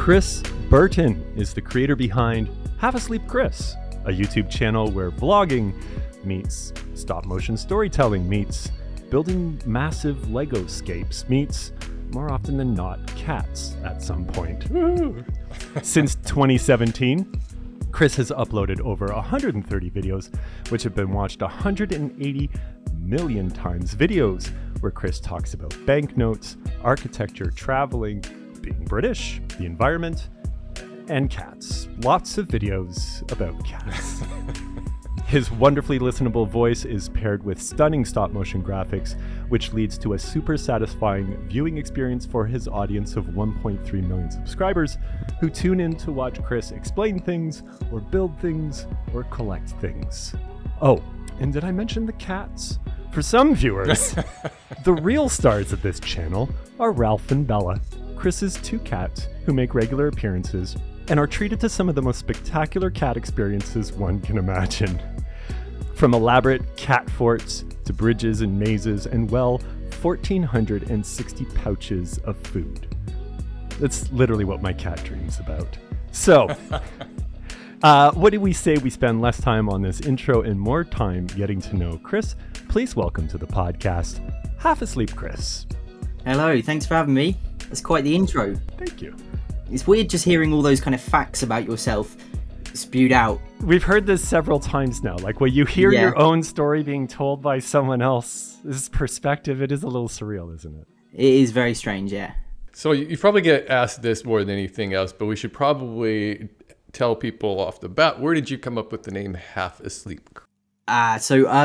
Chris Burton is the creator behind Half Asleep Chris, a YouTube channel where vlogging meets stop motion storytelling meets building massive Lego scapes meets, more often than not, cats at some point. Since 2017, Chris has uploaded over 130 videos, which have been watched 180 million times. Videos where Chris talks about banknotes, architecture, traveling, being British, the environment, and cats. Lots of videos about cats. His wonderfully listenable voice is paired with stunning stop-motion graphics, which leads to a super satisfying viewing experience for his audience of 1.3 million subscribers who tune in to watch Chris explain things, or build things, or collect things. Oh, and did I mention the cats? For some viewers, the real stars of this channel are Ralph and Bella, Chris's two cats who make regular appearances and are treated to some of the most spectacular cat experiences one can imagine. From elaborate cat forts to bridges and mazes and, well, 1,460 pouches of food. That's literally what my cat dreams about. So, what do we say we spend less time on this intro and more time getting to know Chris? Please welcome to the podcast, Half Asleep Chris. Hello, thanks for having me. That's quite the intro. Thank you. It's weird just hearing all those kind of facts about yourself spewed out. We've heard this several times now. Like when you hear your own story being told by someone else's perspective, it is a little surreal, isn't it? It is very strange, yeah. So you probably get asked this more than anything else, but we should probably tell people off the bat, where did you come up with the name Half Asleep? A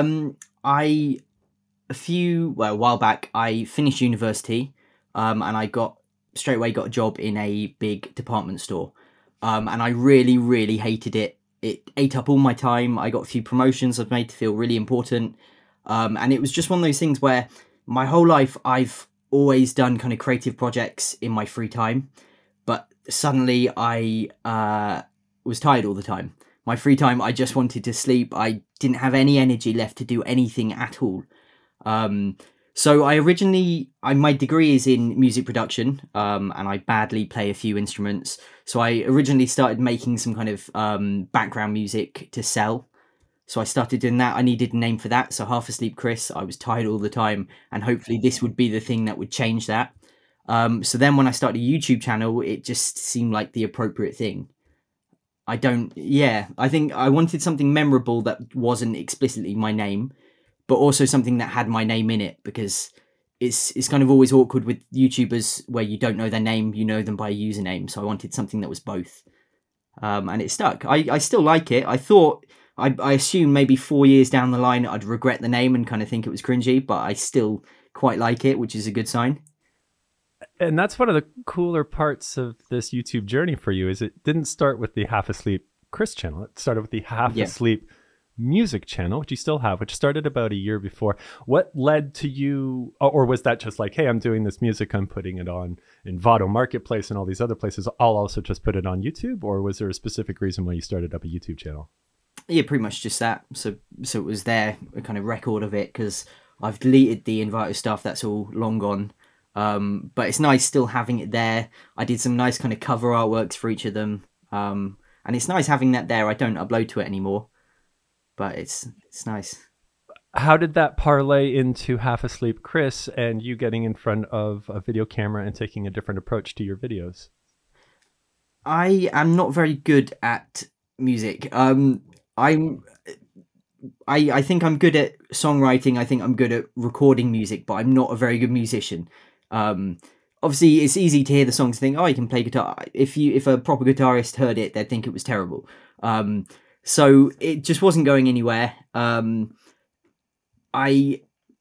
while back, I finished university and I straight away got a job in a big department store. And I really, really hated it. It ate up all my time. I got a few promotions I've made to feel really important. And it was just one of those things where my whole life I've always done kind of creative projects in my free time. But suddenly I was tired all the time. My free time, I just wanted to sleep. I didn't have any energy left to do anything at all. So my degree is in music production, and I badly play a few instruments. So I originally started making some kind of background music to sell. So I started doing that. I needed a name for that. So Half Asleep Chris, I was tired all the time, and hopefully this would be the thing that would change that. So then when I started a YouTube channel, it just seemed like the appropriate thing. I think I wanted something memorable that wasn't explicitly my name, but also something that had my name in it, because it's kind of always awkward with YouTubers where you don't know their name, you know them by a username. So I wanted something that was both. And it stuck. I still like it. I assume maybe 4 years down the line, I'd regret the name and kind of think it was cringy, but I still quite like it, which is a good sign. And that's one of the cooler parts of this YouTube journey for you, is it didn't start with the Half Asleep Chris channel. It started with the Half Asleep music channel, which you still have, which started about a year before. What led to you, or was that just like, hey, I'm doing this music, I'm putting it on Envato Marketplace and all these other places, I'll also just put it on YouTube? Or was there a specific reason why you started up a YouTube channel? Yeah, pretty much just that. So it was there, a kind of record of it, because I've deleted the Envato stuff, that's all long gone. But it's nice still having it there. I did some nice kind of cover artworks for each of them. And it's nice having that there. I don't upload to it anymore, but it's nice. How did that parlay into Half Asleep Chris and you getting in front of a video camera and taking a different approach to your videos? I am not very good at music. I think I'm good at songwriting. I think I'm good at recording music, but I'm not a very good musician. Obviously it's easy to hear the songs and think, oh, you can play guitar. If a proper guitarist heard it, they'd think it was terrible. So it just wasn't going anywhere. I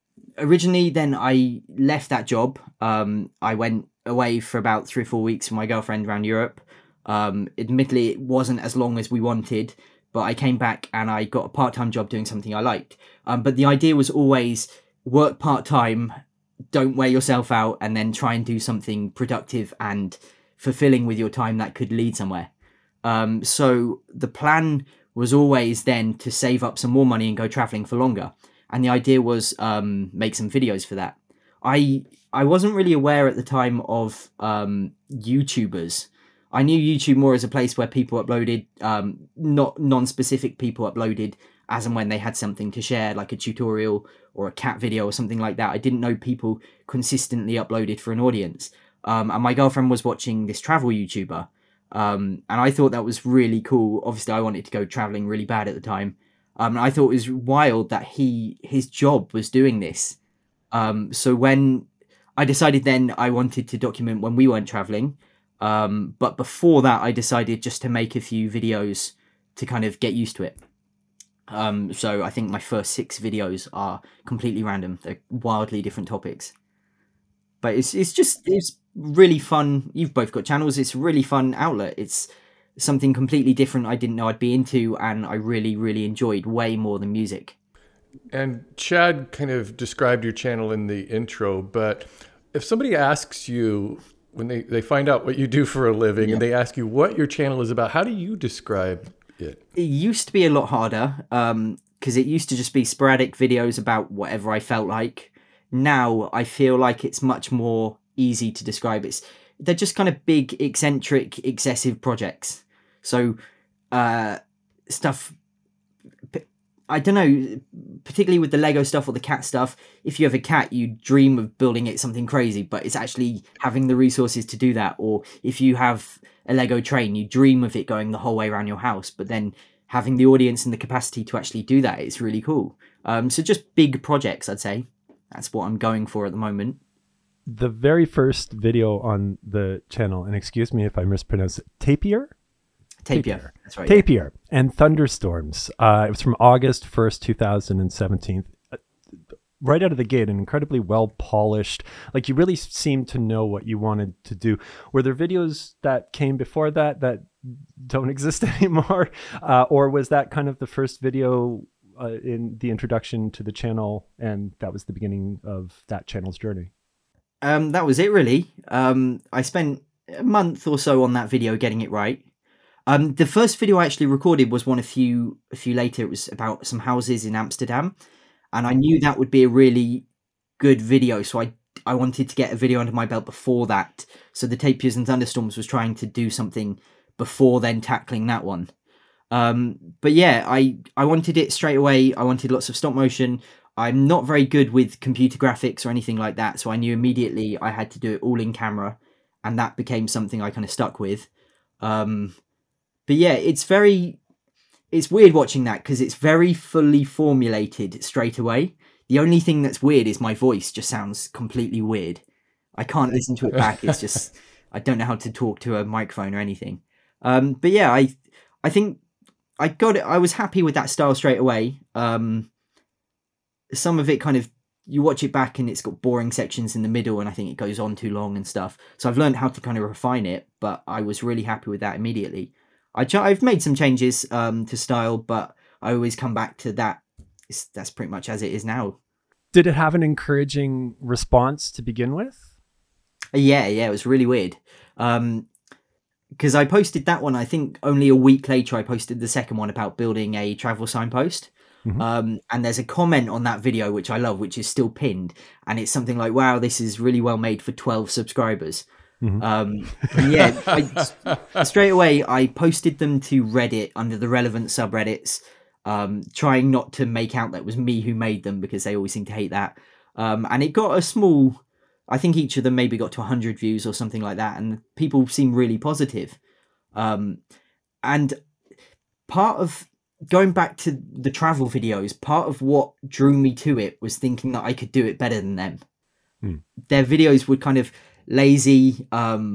left that job. I went away for about 3 or 4 weeks with my girlfriend around Europe. Admittedly, it wasn't as long as we wanted, but I came back and I got a part-time job doing something I liked. But the idea was always work part-time, don't wear yourself out, and then try and do something productive and fulfilling with your time that could lead somewhere. So the plan was always then to save up some more money and go traveling for longer. And the idea was make some videos for that. I wasn't really aware at the time of YouTubers. I knew YouTube more as a place where people uploaded, not non-specific people uploaded as and when they had something to share, like a tutorial or a cat video or something like that. I didn't know people consistently uploaded for an audience. And my girlfriend was watching this travel YouTuber. And I thought that was really cool. Obviously, I wanted to go traveling really bad at the time. And I thought it was wild that his job was doing this. So when I decided then I wanted to document when we weren't traveling. But before that, I decided just to make a few videos to kind of get used to it. So I think my first 6 videos are completely random. They're wildly different topics. But it's really fun. You've both got channels. It's a really fun outlet. It's something completely different I didn't know I'd be into, and I really, really enjoyed way more than music. And Chad kind of described your channel in the intro, but if somebody asks you, when they find out what you do for a living, and they ask you what your channel is about, how do you describe it? It used to be a lot harder, because it used to just be sporadic videos about whatever I felt like. Now I feel like it's much more easy to describe. They're just kind of big, eccentric, excessive projects. So stuff, I don't know, particularly with the Lego stuff or the cat stuff, if you have a cat, you dream of building it something crazy, but it's actually having the resources to do that. Or if you have a Lego train, you dream of it going the whole way around your house, but then having the audience and the capacity to actually do that, it's really cool. So just big projects, I'd say. That's what I'm going for at the moment. The very first video on the channel, and excuse me if I mispronounce it, Tapir? Tapir. That's right. Tapir and Thunderstorms. It was from August 1st, 2017. Right out of the gate, an incredibly well polished, like you really seemed to know what you wanted to do. Were there videos that came before that don't exist anymore? Or was that kind of the first video in the introduction to the channel, and that was the beginning of that channel's journey? That was it, really. I spent a month or so on that video getting it right. The first video I actually recorded was one a few later. It was about some houses in Amsterdam, and I knew that would be a really good video, so I wanted to get a video under my belt before that. So the Tapirs and Thunderstorms was trying to do something before then tackling that one. But yeah, I wanted it straight away. I wanted lots of stop motion. I'm not very good with computer graphics or anything like that, so I knew immediately I had to do it all in camera, and that became something I kind of stuck with. But yeah, it's weird watching that because it's very fully formulated straight away. The only thing that's weird is my voice just sounds completely weird. I can't listen to it back. It's just, I don't know how to talk to a microphone or anything. But yeah, I think I got it. I was happy with that style straight away. Some of it kind of, you watch it back and it's got boring sections in the middle, and I think it goes on too long and stuff. So I've learned how to kind of refine it, but I was really happy with that immediately. I've made some changes to style, but I always come back to that. That's pretty much as it is now. Did it have an encouraging response to begin with? Yeah, it was really weird. Because I posted that one, I think only a week later I posted the second one about building a travel signpost. Mm-hmm. And there's a comment on that video, which I love, which is still pinned. And it's something like, wow, this is really well made for 12 subscribers. Mm-hmm. Straight away, I posted them to Reddit under the relevant subreddits, trying not to make out that it was me who made them, because they always seem to hate that. And it got a small, I think each of them maybe got to 100 views or something like that. And people seem really positive. And part of going back to the travel videos, part of what drew me to it was thinking that I could do it better than them. Their videos were kind of lazy,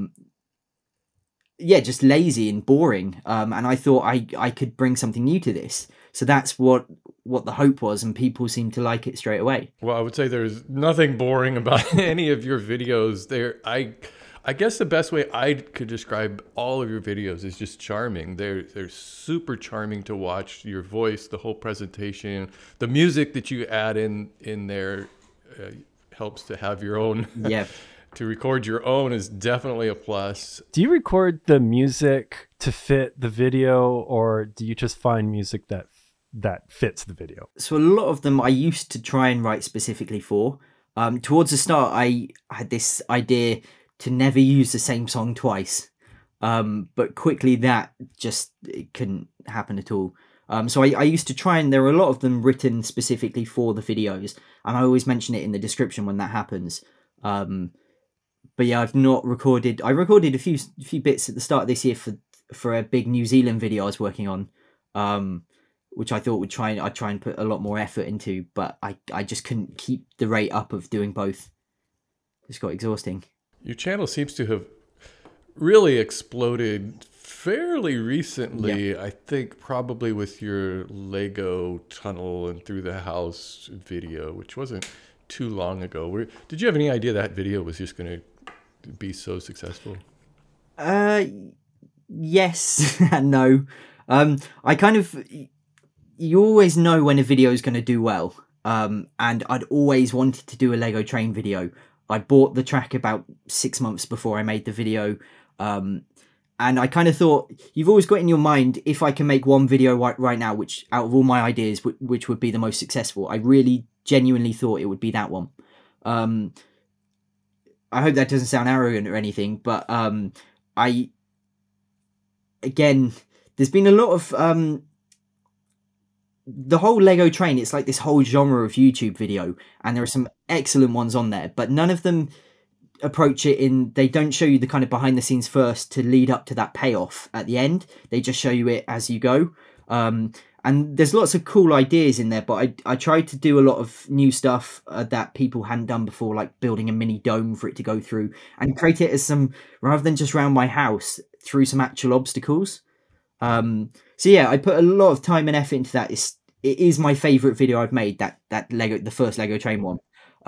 just lazy and boring. And I thought I could bring something new to this. So that's what the hope was, and people seem to like it straight away. Well, I would say there's nothing boring about any of your videos. I guess the best way I could describe all of your videos is just charming. They're super charming to watch. Your voice, the whole presentation, the music that you add in there helps to have your own. Yeah. To record your own is definitely a plus. Do you record the music to fit the video, or do you just find music that fits the video? So a lot of them I used to try and write specifically for. Towards the start, I had this idea to never use the same song twice. But quickly that just it couldn't happen at all. So I used to try, and there are a lot of them written specifically for the videos, and I always mention it in the description when that happens. But yeah, I've not recorded. I recorded a few bits at the start of this year for a big New Zealand video I was working on, which I thought I'd try and put a lot more effort into, but I just couldn't keep the rate up of doing both. It's got exhausting. Your channel seems to have really exploded fairly recently. Yeah. I think probably with your Lego tunnel and through the house video, which wasn't too long ago. Did you have any idea that video was just going to be so successful? Yes and no. I kind of, you always know when a video is going to do well. And I'd always wanted to do a Lego train video. I bought the track about 6 months before I made the video. And I kind of thought, you've always got in your mind, if I can make one video right now, which out of all my ideas, which would be the most successful, I really genuinely thought it would be that one. I hope that doesn't sound arrogant or anything, but again, there's been a lot of the whole Lego train. It's like this whole genre of YouTube video, and there are some excellent ones on there, but none of them approach it they don't show you the kind of behind the scenes first to lead up to that payoff at the end. They just show you it as you go. And there's lots of cool ideas in there, but I tried to do a lot of new stuff that people hadn't done before, like building a mini dome for it to go through, and create it as rather than just around my house, through some actual obstacles. So yeah, I put a lot of time and effort into that. It is my favorite video I've made, that the first Lego train one.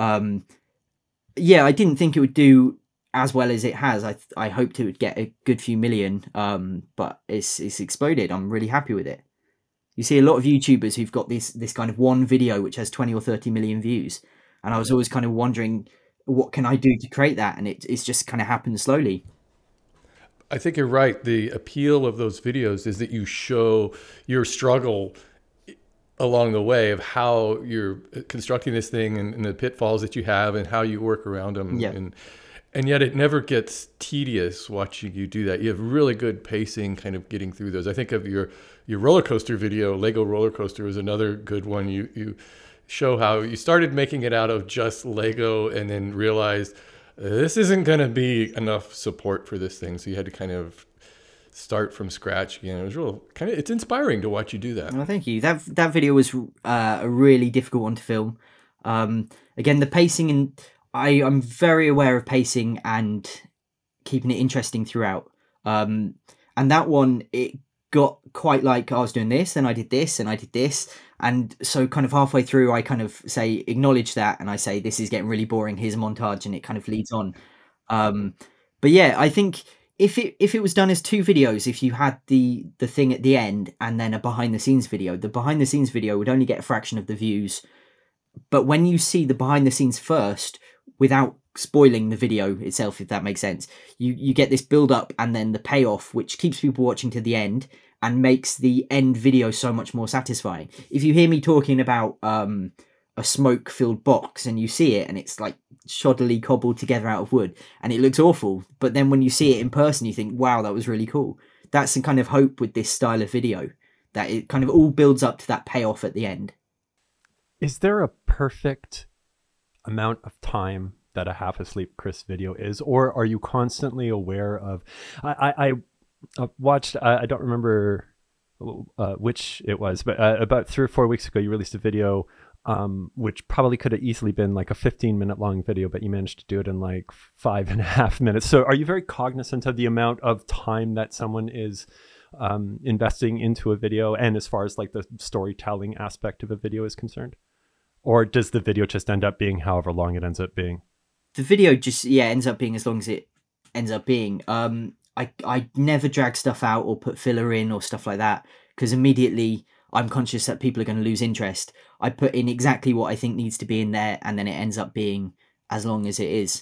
Yeah, I didn't think it would do as well as it has. I hoped it would get a good few million, but it's exploded. I'm really happy with it. You see a lot of YouTubers who've got this kind of one video which has 20 or 30 million views, and I was always kind of wondering, what can I do to create that? And it's just kind of happened slowly. I think you're right. The appeal of those videos is that you show your struggle along the way of how you're constructing this thing and the pitfalls that you have and how you work around them. Yeah. And yet it never gets tedious watching you do that. You have really good pacing kind of getting through those. I think of your roller coaster video, Lego roller coaster, is another good one. You show how you started making it out of just Lego and then realized this isn't going to be enough support for this thing. So you had to kind of start from scratch again. It was it's inspiring to watch you do that. Well, thank you. That video was a really difficult one to film. Again, the pacing, and I'm very aware of pacing and keeping it interesting throughout. And that one, it got quite like I was doing this, and I did this, and I did this. And so kind of halfway through, I kind of acknowledge that, and I say, this is getting really boring, here's a montage, and it kind of leads on. But yeah, I think if it was done as two videos, if you had the thing at the end and then a behind the scenes video, the behind the scenes video would only get a fraction of the views. But when you see the behind the scenes first, without spoiling the video itself, if that makes sense, you get this build up and then the payoff, which keeps people watching to the end and makes the end video so much more satisfying. If you hear me talking about a smoke filled box and you see it and it's like shoddily cobbled together out of wood and it looks awful, but then when you see it in person you think, wow, that was really cool. That's the kind of hope with this style of video, that it kind of all builds up to that payoff at the end. Is there a perfect amount of time that a Half Asleep Chris video is, or are you constantly aware of? I watched, I don't remember which it was, but about 3 or 4 weeks ago you released a video which probably could have easily been like a 15-minute long video, but you managed to do it in like 5.5 minutes. So are you very cognizant of the amount of time that someone is investing into a video, and as far as like the storytelling aspect of a video is concerned? Or does the video just end up being however long it ends up being? The video just, ends up being as long as it ends up being. I never drag stuff out or put filler in or stuff like that, because immediately I'm conscious that people are going to lose interest. I put in exactly what I think needs to be in there, and then it ends up being as long as it is.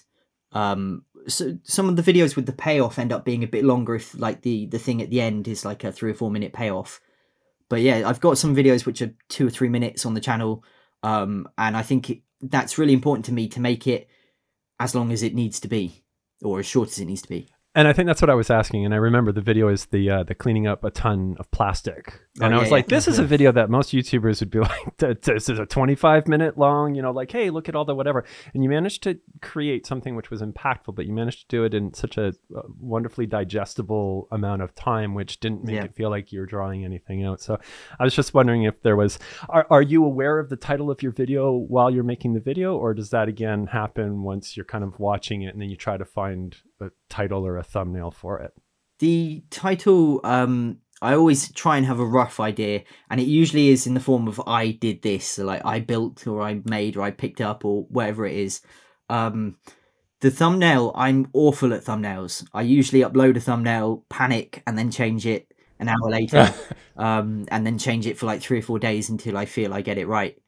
So some of the videos with the payoff end up being a bit longer if like the thing at the end is like a 3 or 4 minute payoff. But yeah, I've got some videos which are 2 or 3 minutes on the channel. And I think that's really important to me, to make it as long as it needs to be, or as short as it needs to be. And I think that's what I was asking. And I remember the video is the cleaning up a ton of plastic. And I was like, this is a video that most YouTubers would be like, this is a 25-minute long, like, hey, look at all the whatever. And you managed to create something which was impactful, but you managed to do it in such a wonderfully digestible amount of time, which didn't make it feel like you're drawing anything out. So I was just wondering if there was, are you aware of the title of your video while you're making the video, or does that again happen once you're kind of watching it and then you try to find a title or a thumbnail for it? The title, I always try and have a rough idea, and it usually is in the form of I did this, so like I built or I made or I picked up or whatever it is. The thumbnail, I'm awful at thumbnails. I usually upload a thumbnail, panic, and then change it an hour later, and then change it for like 3 or 4 days until I feel I get it right.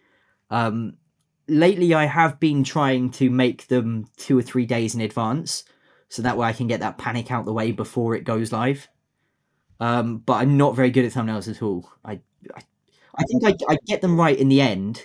Lately, I have been trying to make them 2 or 3 days in advance, so that way I can get that panic out the way before it goes live. But I'm not very good at thumbnails at all. I think I get them right in the end.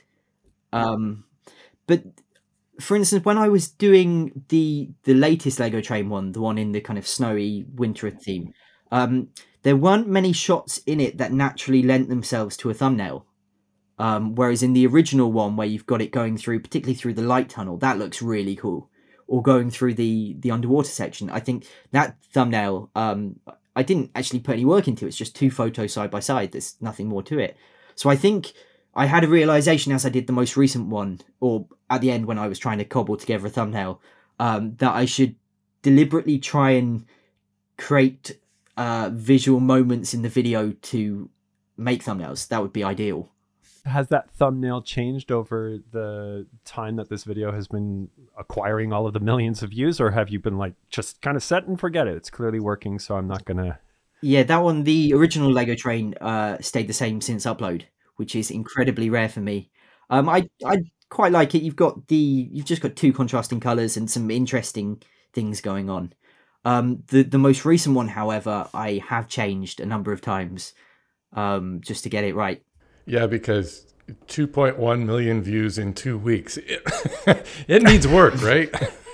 But for instance, when I was doing the latest Lego Train one, the one in the kind of snowy winter theme, there weren't many shots in it that naturally lent themselves to a thumbnail. Whereas in the original one, where you've got it going through, particularly through the light tunnel, that looks really cool. Or going through the underwater section, I think that thumbnail, I didn't actually put any work into it. It's just 2 photos side by side. There's nothing more to it. So I think I had a realization as I did the most recent one, or at the end when I was trying to cobble together a thumbnail, that I should deliberately try and create visual moments in the video to make thumbnails. That would be ideal. Has that thumbnail changed over the time that this video has been acquiring all of the millions of views, or have you been like, just kind of set and forget it? It's clearly working, so I'm not gonna. Yeah, that one, the original Lego Train, stayed the same since upload, which is incredibly rare for me. I quite like it. You've just got 2 contrasting colors and some interesting things going on. The most recent one, however, I have changed a number of times, just to get it right. Yeah, because 2.1 million views in 2 weeks. It needs work, right?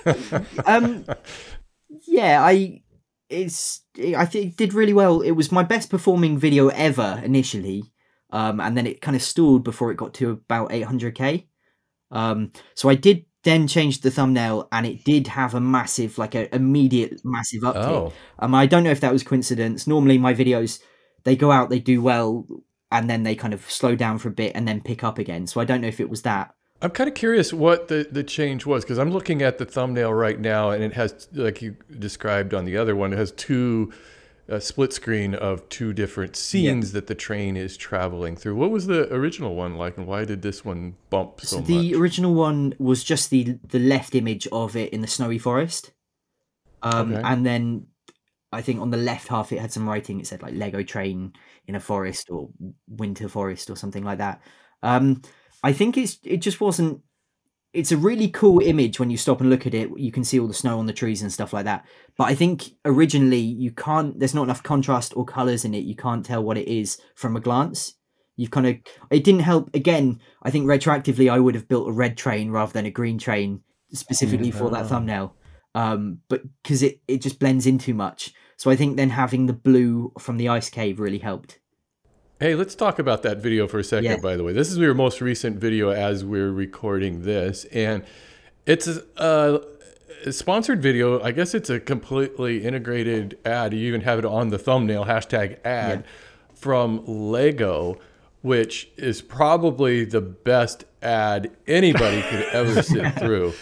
Yeah, I think it did really well. It was my best performing video ever initially, and then it kind of stalled before it got to about 800k. So I did then change the thumbnail, and it did have a massive, like an immediate massive uptick. I don't know if that was coincidence. Normally my videos, they go out, they do well, and then they kind of slow down for a bit and then pick up again. So I don't know if it was that. I'm kind of curious what the change was, because I'm looking at the thumbnail right now, and it has, like you described on the other one, it has 2 split screen of 2 different scenes that the train is traveling through. What was the original one like, and why did this one bump so much? The original one was just the left image of it in the snowy forest. And then I think on the left half it had some writing. It said like Lego Train in a forest or winter forest or something like that. I think it just wasn't. It's a really cool image when you stop and look at it. You can see all the snow on the trees and stuff like that. But I think originally there's not enough contrast or colors in it. You can't tell what it is from a glance. It didn't help. Again, I think retroactively I would have built a red train rather than a green train specifically for that thumbnail. But because it just blends in too much. So I think then having the blue from the ice cave really helped. Hey, let's talk about that video for a second, by the way. This is your most recent video as we're recording this. And it's a sponsored video. I guess it's a completely integrated ad. You even have it on the thumbnail, #ad, from Lego, which is probably the best ad anybody could ever sit through.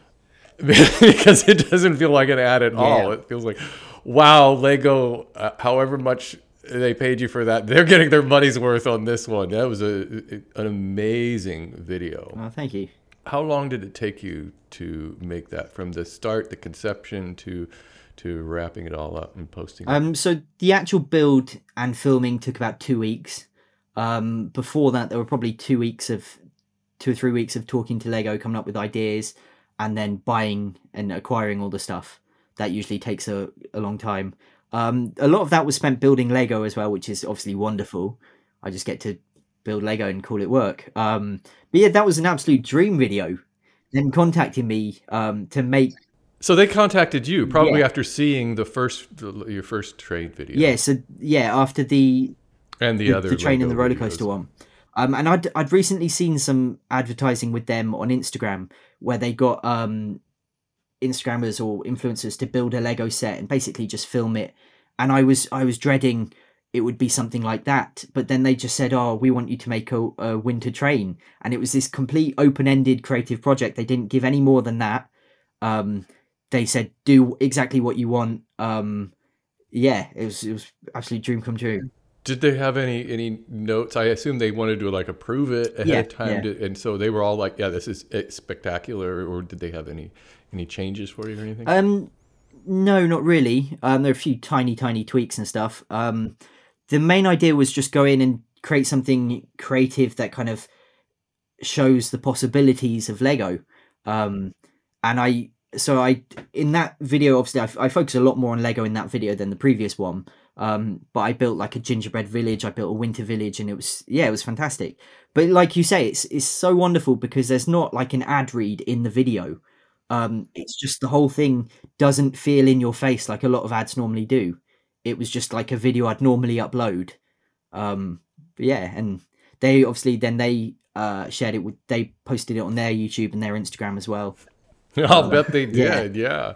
Because it doesn't feel like an ad at all. It feels like, wow, Lego, however much they paid you for that, they're getting their money's worth on this one. That was an amazing video. Oh, thank you. How long did it take you to make that, from the start, the conception, to wrapping it all up and posting it? So the actual build and filming took about 2 weeks. Before that, there were probably 2 or 3 weeks of talking to Lego, coming up with ideas, and then buying and acquiring all the stuff. That usually takes a long time. A lot of that was spent building Lego as well, which is obviously wonderful. I just get to build Lego and call it work. But yeah, that was an absolute dream video. Them contacting me to make. So they contacted you probably Yeah. after seeing your first train video. Yeah, so after the And the other train and the Lego roller videos. coaster one. And I'd recently seen some advertising with them on Instagram where they got Instagrammers or influencers to build a Lego set and basically just film it. And I was dreading it would be something like that, but then they just said, "Oh, we want you to make a winter train," and it was this complete open-ended creative project. They didn't give any more than that. They said, "Do exactly what you want." Yeah, it was absolute dream come true. Did they have any notes? I assume they wanted to like approve it ahead of time, and so they were all like, "Yeah, this is spectacular." Or did they have any changes for you or anything? No, not really. There are a few tiny tweaks and stuff. The main idea was just go in and create something creative that kind of shows the possibilities of Lego. And I in that video, obviously I focus a lot more on Lego in that video than the previous one. But I built like a gingerbread village, I built a winter village, and it was fantastic. But like you say, it's so wonderful because there's not like an ad read in the video. It's just the whole thing doesn't feel in your face like a lot of ads normally do. It was just like a video I'd normally upload. But yeah, and they obviously then they shared it they posted it on their YouTube and their Instagram as well. I'll bet they did. Yeah.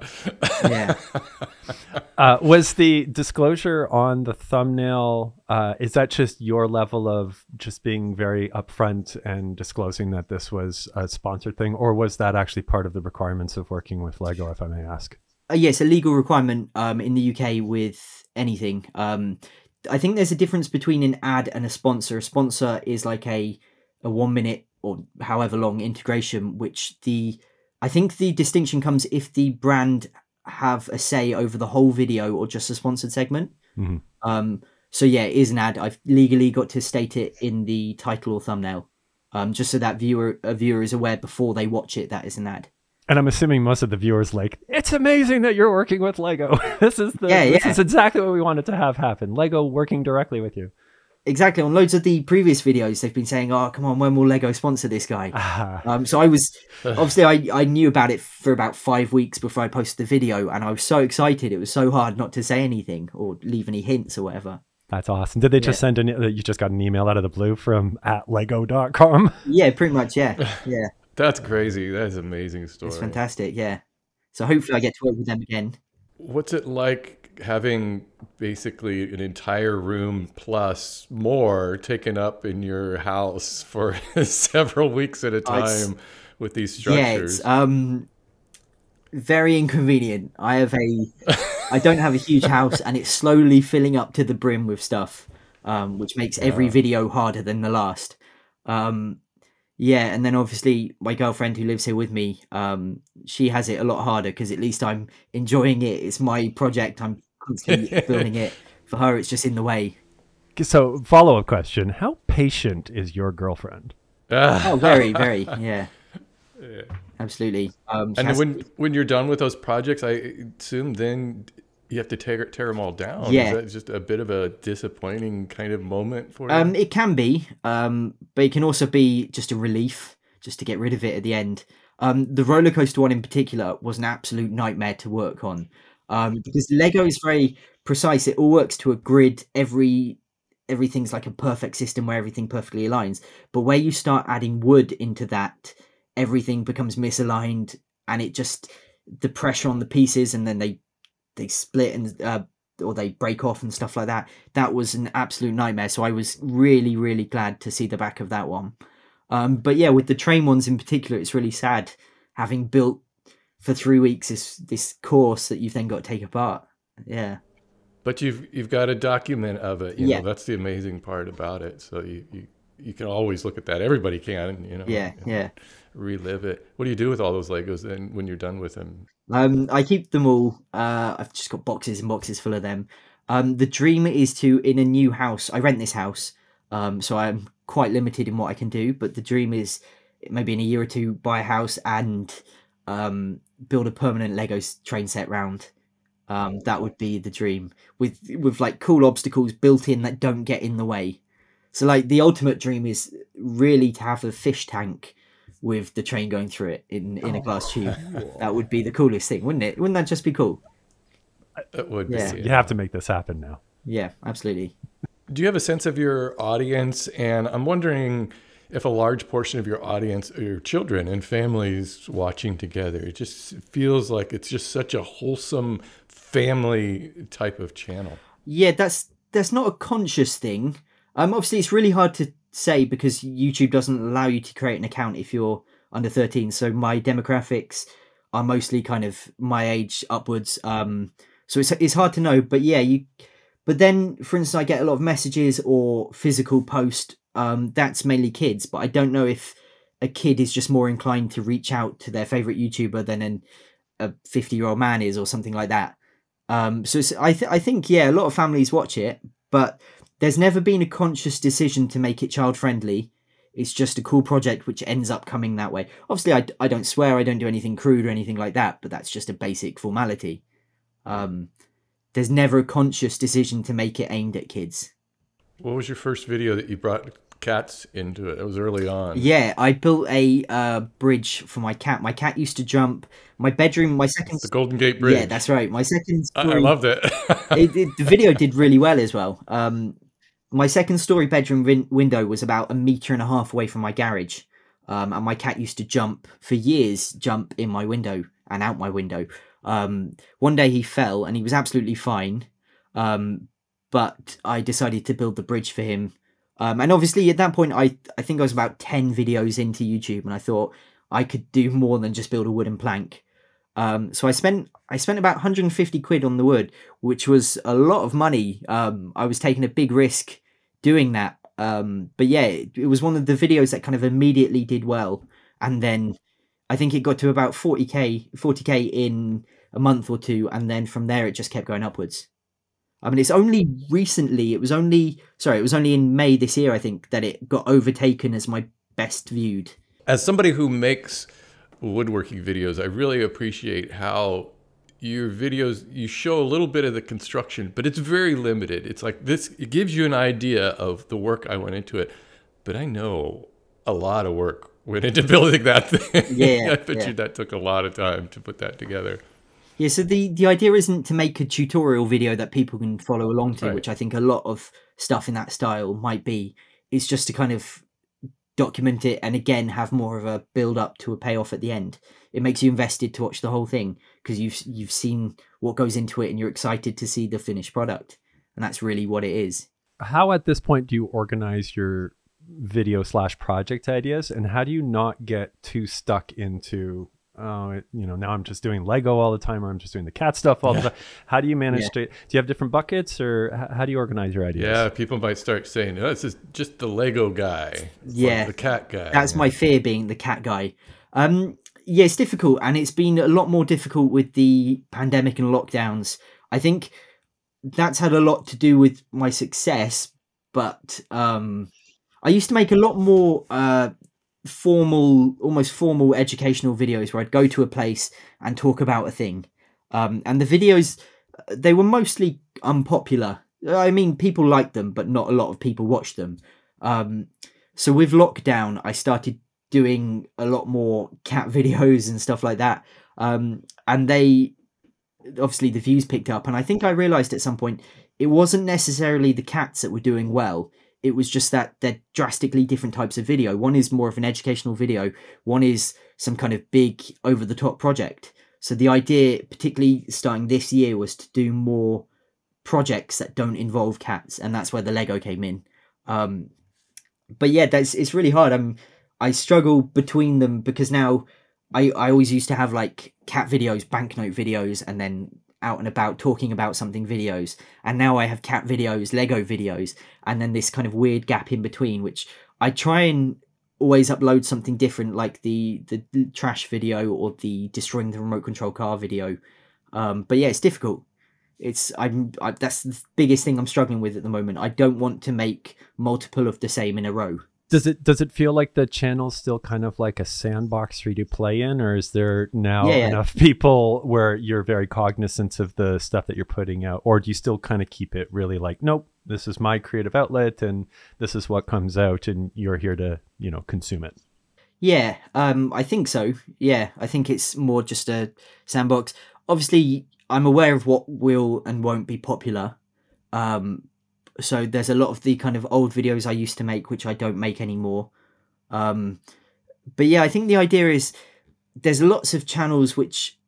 Was the disclosure on the thumbnail, is that just your level of just being very upfront and disclosing that this was a sponsored thing, or was that actually part of the requirements of working with Lego, if I may ask? Yes, a legal requirement in the UK with anything. I think there's a difference between an ad and a sponsor. A sponsor is like a 1 minute or however long integration, which I think the distinction comes if the brand have a say over the whole video or just a sponsored segment. Mm-hmm. So yeah, it is an ad. I've legally got to state it in the title or thumbnail, just so that a viewer is aware before they watch it that is an ad. And I'm assuming most of the viewers it's amazing that you're working with Lego. This is exactly what we wanted to have happen. Lego working directly with you. Exactly. On loads of the previous videos, they've been saying, "Oh, come on, when will Lego sponsor this guy?" So I was obviously I knew about it for about 5 weeks before I posted the video, and I was so excited. It was so hard not to say anything or leave any hints or whatever. That's awesome. Did they just send you just got an email out of the blue from @lego.com? Yeah, pretty much. Yeah. That's crazy. That's an amazing story. It's fantastic. Yeah. So hopefully I get to work with them again. What's it like having basically an entire room plus more taken up in your house for several weeks at a time with these structures? Yeah, it's very inconvenient. I don't have a huge house, and it's slowly filling up to the brim with stuff, which makes every video harder than the last. Yeah, and then obviously my girlfriend who lives here with me, she has it a lot harder because at least I'm enjoying it. It's my project. I'm constantly building it. For her, it's just in the way. So, follow-up question. How patient is your girlfriend? Oh, very, very, yeah. Absolutely. And when you're done with those projects, I assume then you have to tear them all down. Yeah. Is that just a bit of a disappointing kind of moment for you? It can be, but it can also be just a relief, just to get rid of it at the end. The roller coaster one in particular was an absolute nightmare to work on, because Lego is very precise. It all works to a grid. Everything's like a perfect system where everything perfectly aligns. But where you start adding wood into that, everything becomes misaligned, and the pressure on the pieces, and then they split and or they break off and stuff like that. That was an absolute nightmare. So I was really, really glad to see the back of that one. But yeah, with the train ones in particular, it's really sad having built for 3 weeks this course that you've then got to take apart. Yeah. But you've got a document of it. You know, that's the amazing part about it. So you can always look at that. Everybody can, Yeah. Relive it. What do you do with all those Legos then when you're done with them? I keep them all. I've just got boxes and boxes full of them. The dream is to, in a new house, I rent this house, so I'm quite limited in what I can do, but the dream is maybe in a year or two buy a house and build a permanent Lego train set round. That would be the dream, with like cool obstacles built in that don't get in the way. So like the ultimate dream is really to have a fish tank with the train going through it in a glass tube. That would be the coolest thing, wouldn't it? Wouldn't that just be cool? It would Yeah. be. You have to make this happen now. Yeah, absolutely. Do you have a sense of your audience? And I'm wondering if a large portion of your audience are your children and families watching together. It just feels like it's just such a wholesome family type of channel. Yeah, that's not a conscious thing. Obviously, it's really hard to say because YouTube doesn't allow you to create an account if you're under 13. So my demographics are mostly kind of my age upwards. So it's hard to know. But yeah, But then, for instance, I get a lot of messages or physical post. That's mainly kids, but I don't know if a kid is just more inclined to reach out to their favorite YouTuber than a 50-year-old man is, or something like that. So I think, yeah, a lot of families watch it, but there's never been a conscious decision to make it child friendly. It's just a cool project which ends up coming that way. Obviously, I don't swear, I don't do anything crude or anything like that, but that's just a basic formality. There's never a conscious decision to make it aimed at kids. What was your first video that you brought cats into it? It was early on. Yeah, I built a bridge for my cat. My cat used to jump. My bedroom, my second... The Golden Gate Bridge. Yeah, that's right. My second story... I loved it. The video did really well as well. My second story bedroom window was about 1.5 meters away from my garage. And my cat used to jump in my window and out my window. One day he fell and he was absolutely fine. But I decided to build the bridge for him. And obviously at that point, I think I was about 10 videos into YouTube and I thought I could do more than just build a wooden plank. So I spent about 150 quid on the wood, which was a lot of money. I was taking a big risk doing that. But yeah, it was one of the videos that kind of immediately did well. And then I think it got to about 40k in a month or two. And then from there, it just kept going upwards. I mean, it's only recently, it was only in May this year, I think, that it got overtaken as my best viewed. As somebody who makes woodworking videos, I really appreciate how your videos, you show a little bit of the construction, but it's very limited. It's like this, it gives you an idea of the work I went into it, but I know a lot of work went into building that thing. Yeah, I bet you that took a lot of time to put that together. Yeah, so the idea isn't to make a tutorial video that people can follow along to, Right. which I think a lot of stuff in that style might be. It's just to kind of document it and again have more of a build up to a payoff at the end. It makes you invested to watch the whole thing because you've seen what goes into it and you're excited to see the finished product. And that's really what it is. How at this point do you organize your video/project ideas, and how do you not get too stuck into now I'm just doing Lego all the time, or I'm just doing the cat stuff all the time? How do you manage to, do you have different buckets, or how do you organize your ideas? Yeah, people might start saying, oh, this is just the Lego guy. Yeah, the cat guy. That's my fear, being the cat guy. Yeah, it's difficult, and it's been a lot more difficult with the pandemic and lockdowns. I think that's had a lot to do with my success, but I used to make a lot more almost formal educational videos where I'd go to a place and talk about a thing. And the videos, they were mostly unpopular. I mean, people liked them, but not a lot of people watched them. So with lockdown, I started doing a lot more cat videos and stuff like that. And obviously the views picked up. And I think I realized at some point, it wasn't necessarily the cats that were doing well. It was just that they're drastically different types of video. One is more of an educational video. One is some kind of big over-the-top project. So the idea, particularly starting this year, was to do more projects that don't involve cats. And that's where the Lego came in. But yeah, it's really hard. I struggle between them because now I always used to have like cat videos, banknote videos, and then out and about talking about something videos, and now I have cat videos, Lego videos, and then this kind of weird gap in between, which I try and always upload something different, like the trash video or the destroying the remote control car video. But yeah, it's difficult. That's the biggest thing I'm struggling with at the moment. I don't want to make multiple of the same in a row. Does it feel like the channel's still kind of like a sandbox for you to play in, or is there now enough people where you're very cognizant of the stuff that you're putting out, or do you still kind of keep it really like, nope, this is my creative outlet and this is what comes out and you're here to, consume it? Yeah, I think so. Yeah, I think it's more just a sandbox. Obviously, I'm aware of what will and won't be popular. Um, so there's a lot of the kind of old videos I used to make, which I don't make anymore. Um, but yeah, I think the idea is there's lots of channels which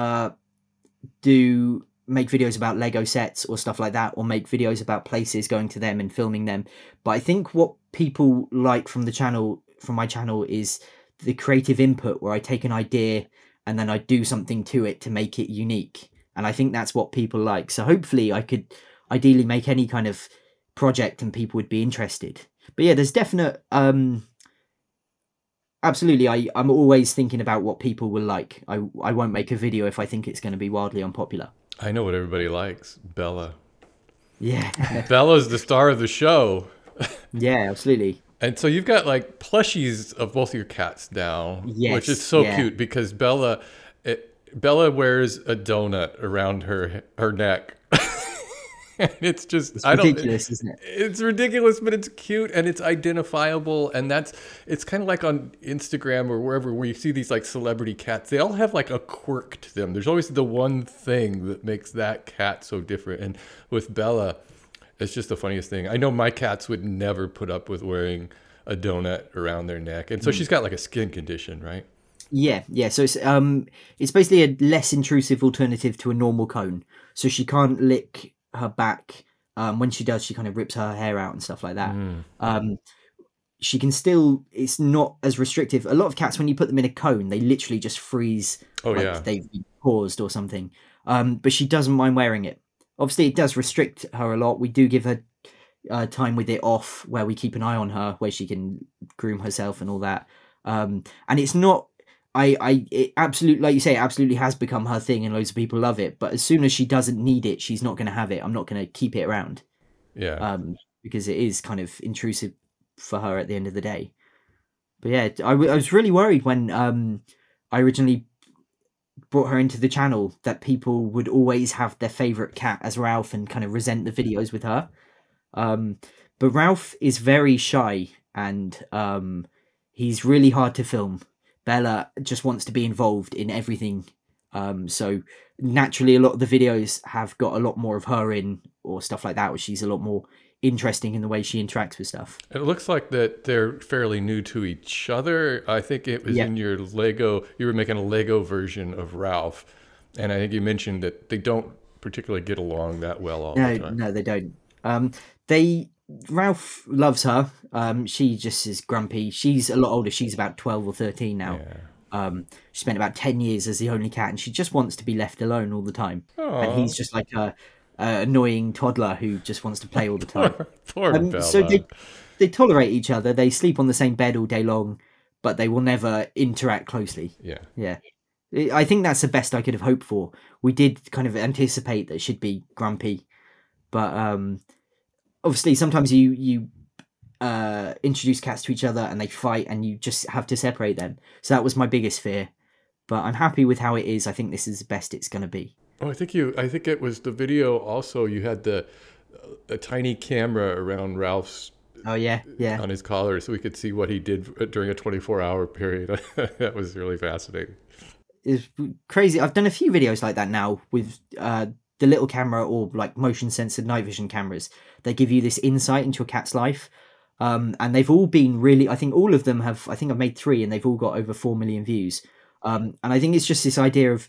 do make videos about Lego sets or stuff like that, or make videos about places, going to them and filming them. But I think what people like from my channel, is the creative input where I take an idea and then I do something to it to make it unique. And I think that's what people like. So hopefully I could ideally make any kind of project and people would be interested. But yeah, there's definite absolutely, I'm always thinking about what people will like. I won't make a video if I think it's going to be wildly unpopular. I know what everybody likes. Bella. Yeah. Bella's the star of the show. Yeah, absolutely. And so you've got like plushies of both your cats now, Yes, which is so yeah. cute because Bella wears a donut around her neck. And it's just It's ridiculous, isn't it? It's ridiculous, but it's cute and it's identifiable, and it's kind of like on Instagram or wherever where you see these like celebrity cats. They all have like a quirk to them. There's always the one thing that makes that cat so different. And with Bella, it's just the funniest thing. I know my cats would never put up with wearing a donut around their neck, and so she's got like a skin condition, right? Yeah. So it's basically a less intrusive alternative to a normal cone. So she can't lick her back. When she does, she kind of rips her hair out and stuff like that. She can still. It's not as restrictive. A lot of cats, when you put them in a cone, they literally just freeze. Oh, like yeah. they've been paused or something. But she doesn't mind wearing it. Obviously, it does restrict her a lot. We do give her time with it off, where we keep an eye on her, where she can groom herself and all that. And it's not. It absolutely, like you say, it absolutely has become her thing, and loads of people love it. But as soon as she doesn't need it, she's not going to have it. I'm not going to keep it around. Yeah. Because it is kind of intrusive for her at the end of the day. But yeah, I was really worried when I originally brought her into the channel that people would always have their favorite cat as Ralph and kind of resent the videos with her. But Ralph is very shy, and he's really hard to film. Bella just wants to be involved in everything. So naturally, a lot of the videos have got a lot more of her in, or stuff like that, where she's a lot more interesting in the way she interacts with stuff. It looks like that they're fairly new to each other. I think it was in your Lego, you were making a Lego version of Ralph. And I think you mentioned that they don't particularly get along that well all the time. No, they don't. Ralph loves her. She just is grumpy. She's a lot older. She's about 12 or 13 now. Yeah. She spent about 10 years as the only cat, and she just wants to be left alone all the time. Aww. And he's just like a annoying toddler who just wants to play all the time. Poor Bella. So they tolerate each other. They sleep on the same bed all day long, but they will never interact closely. Yeah. I think that's the best I could have hoped for. We did kind of anticipate that she'd be grumpy, but obviously sometimes you introduce cats to each other and they fight, and you just have to separate them. So that was my biggest fear, but I'm happy with how it is. I think this is the best it's going to be. Oh, I think it was the video also. You had a tiny camera around Ralph's. Oh yeah. On his collar, so we could see what he did during a 24-hour period. That was really fascinating. It's crazy. I've done a few videos like that now with the little camera, or like motion censored night vision cameras. They give you this insight into a cat's life. And they've all been really, I think all of them have, I think I've made 3 and they've all got over 4 million views. And I think it's just this idea of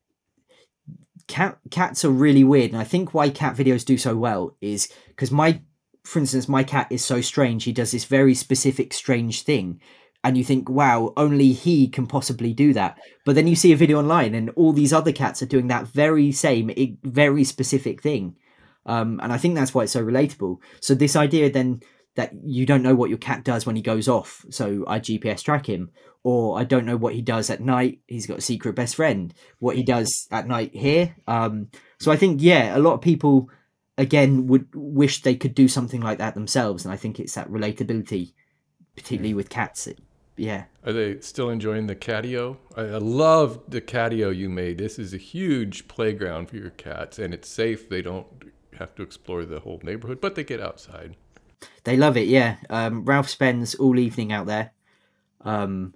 cats are really weird. And I think why cat videos do so well is because for instance, my cat is so strange. He does this very specific, strange thing. And you think, wow, only he can possibly do that. But then you see a video online and all these other cats are doing that very same, very specific thing. And I think that's why it's so relatable. So this idea then that you don't know what your cat does when he goes off, so I GPS track him, or I don't know what he does at night. He's got a secret best friend. What he does at night here. So I think, a lot of people, again, would wish they could do something like that themselves. And I think it's that relatability, particularly with cats. Are they still enjoying the catio? I love the catio you made. This is a huge playground for your cats, and it's safe. They don't have to explore the whole neighborhood, but they get outside. They love it, yeah. Ralph spends all evening out there.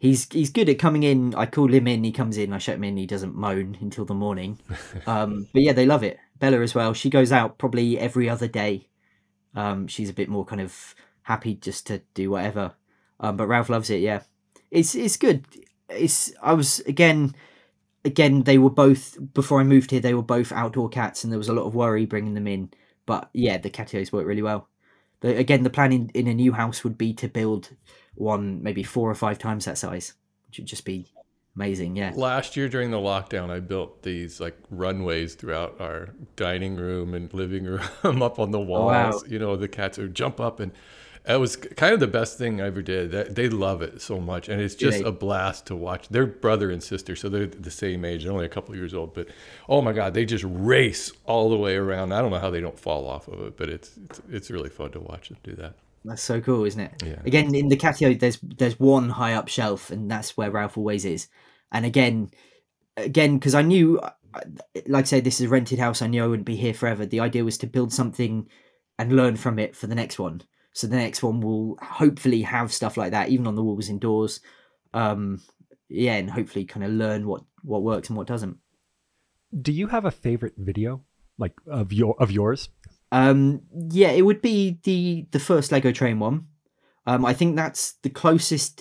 he's good at coming in. I call him in, he comes in, I shut him in, he doesn't moan until the morning. But yeah, they love it. Bella as well. She goes out probably every other day. She's a bit more kind of happy just to do whatever. But Ralph loves it. Yeah, it's good. I was again. They were both, before I moved here, they were both outdoor cats, and there was a lot of worry bringing them in. But yeah, the catios work really well. The plan in a new house would be to build one maybe 4 or 5 times that size, which would just be amazing. Yeah. Last year during the lockdown, I built these like runways throughout our dining room and living room up on the walls. Wow. You know, the cats would jump up, and it was kind of the best thing I ever did. They love it so much, and it's just a blast to watch. They're brother and sister, so they're the same age. They're only a couple of years old, but oh my God, they just race all the way around. I don't know how they don't fall off of it, but it's really fun to watch them do that. That's so cool, isn't it? Yeah. Again, in the catio, there's one high up shelf, and that's where Ralph always is. And again, because I knew, like I said, this is a rented house. I knew I wouldn't be here forever. The idea was to build something and learn from it for the next one. So the next one will hopefully have stuff like that, even on the walls indoors. And hopefully kind of learn what works and what doesn't. Do you have a favorite video, like of yours? Yeah, it would be the first Lego train one. I think that's the closest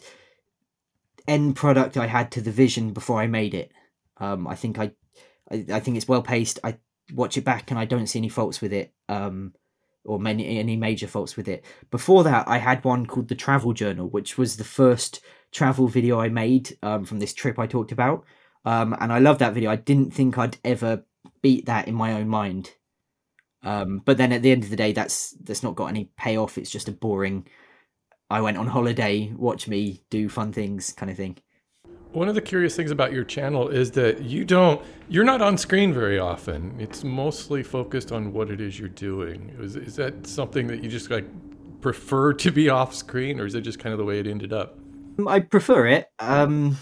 end product I had to the vision before I made it. I think I think it's well paced. I watch it back and I don't see any faults with it. Or any major faults with it. Before that, I had one called the Travel Journal, which was the first travel video I made from this trip I talked about. And I love that video. I didn't think I'd ever beat that in my own mind. But then at the end of the day, that's not got any payoff. It's just a boring, I went on holiday, watch me do fun things kind of thing. One of the curious things about your channel is that you're not on screen very often. It's mostly focused on what it is you're doing. Is that something that you just like prefer to be off screen, or is it just kind of the way it ended up? I prefer it. I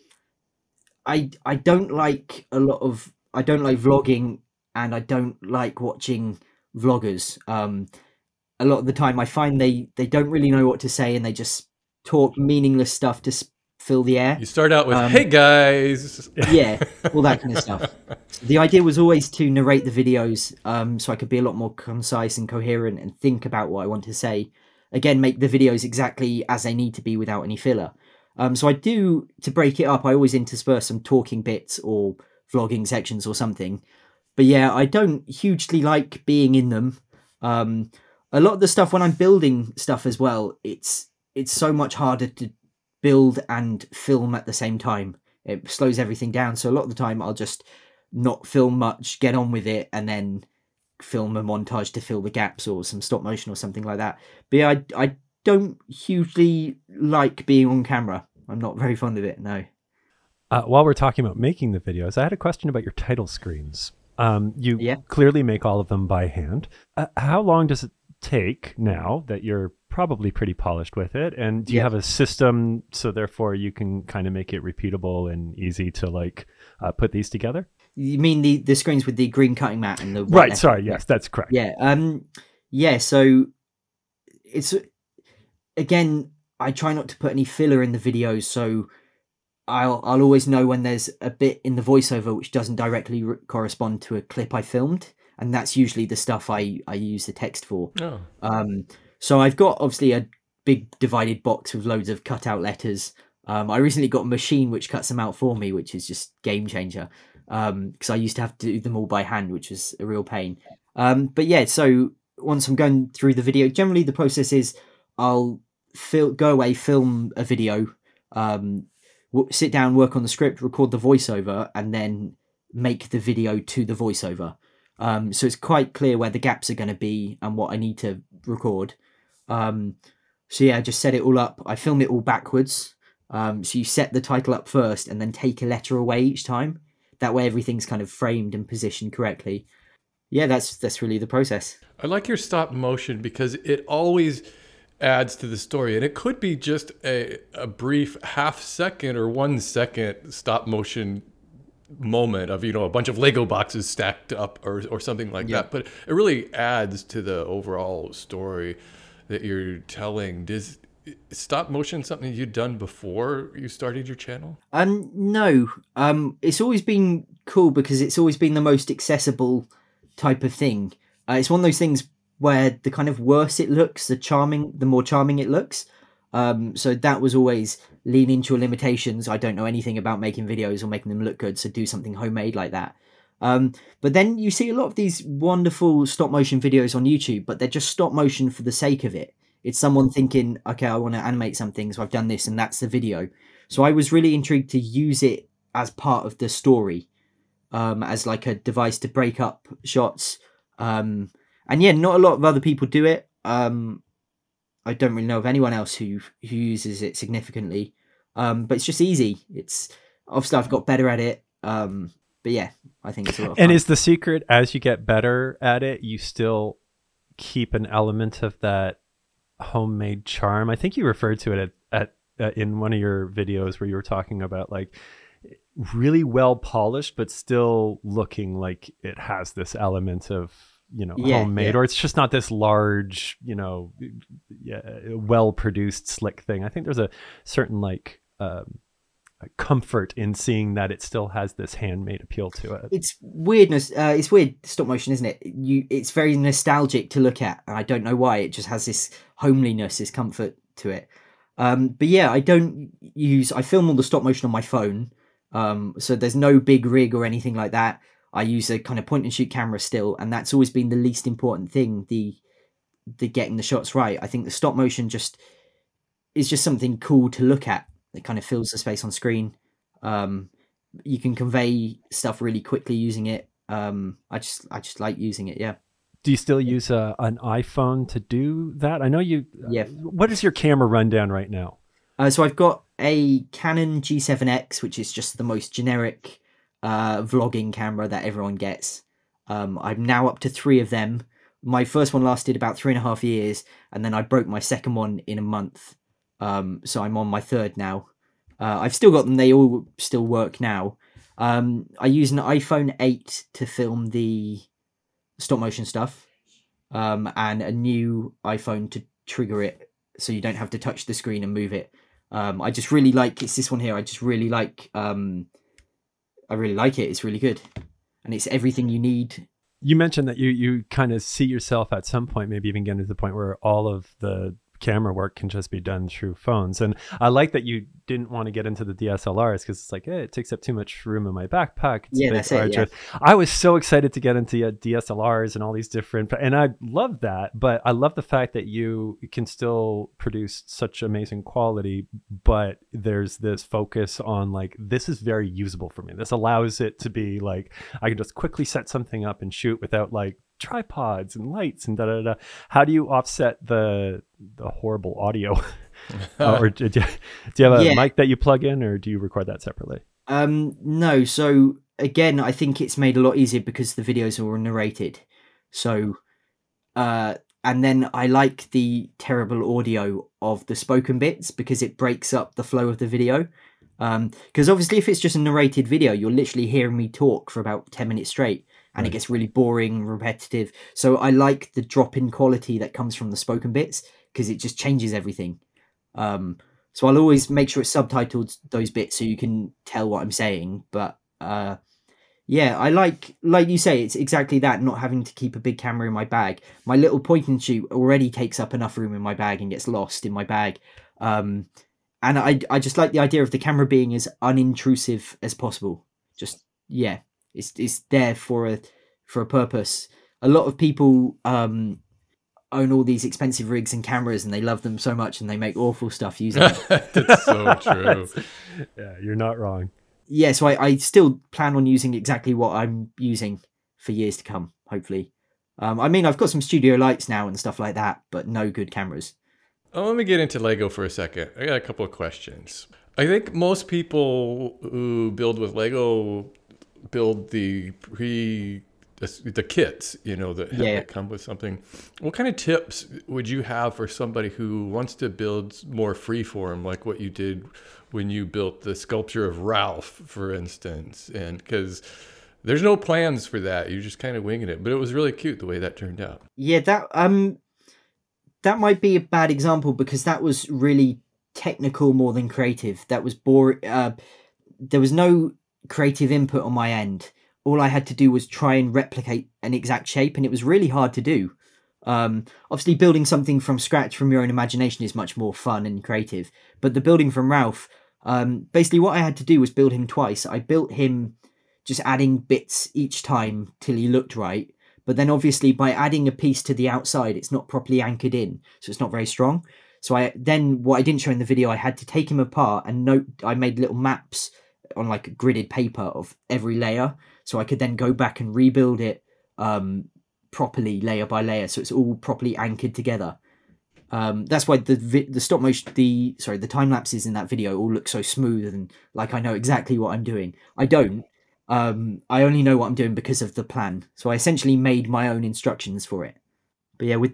don't like I don't like vlogging, and I don't like watching vloggers. A lot of the time I find they don't really know what to say, and they just talk meaningless stuff to fill the air. You start out with, hey guys. Yeah, all that kind of stuff. The idea was always to narrate the videos, so I could be a lot more concise and coherent and think about what I want to say. Again, make the videos exactly as they need to be without any filler. So I do, to break it up, I always intersperse some talking bits or vlogging sections or something. But yeah, I don't hugely like being in them. A lot of the stuff when I'm building stuff as well, it's so much harder to build and film at the same time. It slows everything down. So a lot of the time I'll just not film much, get on with it, and then film a montage to fill the gaps or some stop motion or something like that. But yeah, I don't hugely like being on camera. I'm not very fond of it, no. While we're talking about making the videos, I had a question about your title screens. You clearly make all of them by hand. How long does it take now that you're probably pretty polished with it, and do you have a system so therefore you can kind of make it repeatable and easy to like put these together? You mean the screens with the green cutting mat and the right? Sorry, yes, that's correct. So it's, again, I try not to put any filler in the videos, so I'll always know when there's a bit in the voiceover which doesn't directly correspond to a clip I filmed, and that's usually the stuff I use the text for. So I've got obviously a big divided box with loads of cutout letters. I recently got a machine which cuts them out for me, which is just game changer. Because I used to have to do them all by hand, which was a real pain. But yeah, so once I'm going through the video, generally the process is I'll go away, film a video, sit down, work on the script, record the voiceover, and then make the video to the voiceover. So it's quite clear where the gaps are going to be and what I need to record. So yeah, I just set it all up. I film it all backwards. So you set the title up first and then take a letter away each time. That way everything's kind of framed and positioned correctly. Yeah, that's really the process. I like your stop motion because it always adds to the story, and it could be just a brief half second or 1 second stop motion moment of, a bunch of Lego boxes stacked up or something like that, but it really adds to the overall story that you're telling. Is stop motion something you'd done before you started your channel? No. It's always been cool because it's always been the most accessible type of thing. It's one of those things where the kind of worse it looks, the more charming it looks. So that was always lean into your limitations. I don't know anything about making videos or making them look good, so do something homemade like that. But then you see a lot of these wonderful stop motion videos on YouTube, but they're just stop motion for the sake of it. It's someone thinking, okay, I want to animate something, so I've done this, and that's the video. So I was really intrigued to use it as part of the story, as like a device to break up shots. And yeah, not a lot of other people do it. I don't really know of anyone else who uses it significantly. But it's just easy. It's obviously I've got better at it. But yeah, I think it's a lot of fun. And is the secret, as you get better at it, you still keep an element of that homemade charm? I think you referred to it at in one of your videos where you were talking about like really well polished, but still looking like it has this element of, homemade, or it's just not this large, well produced slick thing. I think there's a certain comfort in seeing that it still has this handmade appeal to it. It's weirdness. It's weird stop motion, isn't it? It's very nostalgic to look at, and I don't know why. It just has this homeliness, this comfort to it. But yeah, I film all the stop motion on my phone. So there's no big rig or anything like that. I use a kind of point and shoot camera still, and that's always been the least important thing, the getting the shots right. I think the stop motion is just something cool to look at. It kind of fills the space on screen. You can convey stuff really quickly using it. I just like using it. Yeah. Do you still use an iPhone to do that? I know you. Yeah. What is your camera rundown right now? So I've got a Canon G7X, which is just the most generic vlogging camera that everyone gets. I'm now up to 3 of them. My first one lasted about 3.5 years, and then I broke my second one in a month. So I'm on my 3rd now. I've still got them. They all still work now. I use an iPhone 8 to film the stop motion stuff, and a new iPhone to trigger it so you don't have to touch the screen and move it. I just really like, it's this one here. I just really like, I really like it. It's really good. And it's everything you need. You mentioned that you kind of see yourself at some point, maybe even getting to the point where all of the camera work can just be done through phones. And I like that you didn't want to get into the DSLRs because it's like, it takes up too much room in my backpack. It's that's it. I was so excited to get into DSLRs and all these different, and I love that, but I love the fact that you can still produce such amazing quality, but there's this focus on like, this is very usable for me. This allows it to be like, I can just quickly set something up and shoot without like tripods and lights and da. How do you offset the horrible audio? Or do you have a mic that you plug in, or do you record that separately? No. So again, I think it's made a lot easier because the videos are all narrated. So, and then I like the terrible audio of the spoken bits because it breaks up the flow of the video. Because obviously if it's just a narrated video, you're literally hearing me talk for about 10 minutes straight, and It gets really boring, repetitive. So I like the drop in quality that comes from the spoken bits because it just changes everything. So I'll always make sure it's subtitled, those bits, so you can tell what I'm saying. But yeah, I like you say, it's exactly that, not having to keep a big camera in my bag. My little point and shoot already takes up enough room in my bag and gets lost in my bag. And I just like the idea of the camera being as unintrusive as possible. Just, yeah, it's there for a purpose. A lot of people own all these expensive rigs and cameras, and they love them so much, and they make awful stuff using them. That's so true. Yeah, you're not wrong. Yeah, so I still plan on using exactly what I'm using for years to come, hopefully. I mean, I've got some studio lights now and stuff like that, but no good cameras. Oh, let me get into Lego for a second. I got a couple of questions. I think most people who build with Lego build the kits, that come with something. What kind of tips would you have for somebody who wants to build more freeform, like what you did when you built the sculpture of Ralph, for instance? And because there's no plans for that, you're just kind of winging it, but it was really cute the way that turned out. Yeah, that that might be a bad example because that was really technical more than creative. That was boring. There was no creative input on my end. All I had to do was try and replicate an exact shape, and it was really hard to do. Obviously, building something from scratch from your own imagination is much more fun and creative. But the building from Ralph, basically what I had to do was build him twice. I built him just adding bits each time till he looked right. But then obviously by adding a piece to the outside, it's not properly anchored in, so it's not very strong. So what I didn't show in the video, I had to take him apart and I made little maps on like gridded paper of every layer, so I could then go back and rebuild it properly layer by layer, so it's all properly anchored together. That's why the stop motion, the time lapses in that video all look so smooth and like I know exactly what I'm doing. I don't. I only know what I'm doing because of the plan. So I essentially made my own instructions for it. But yeah, with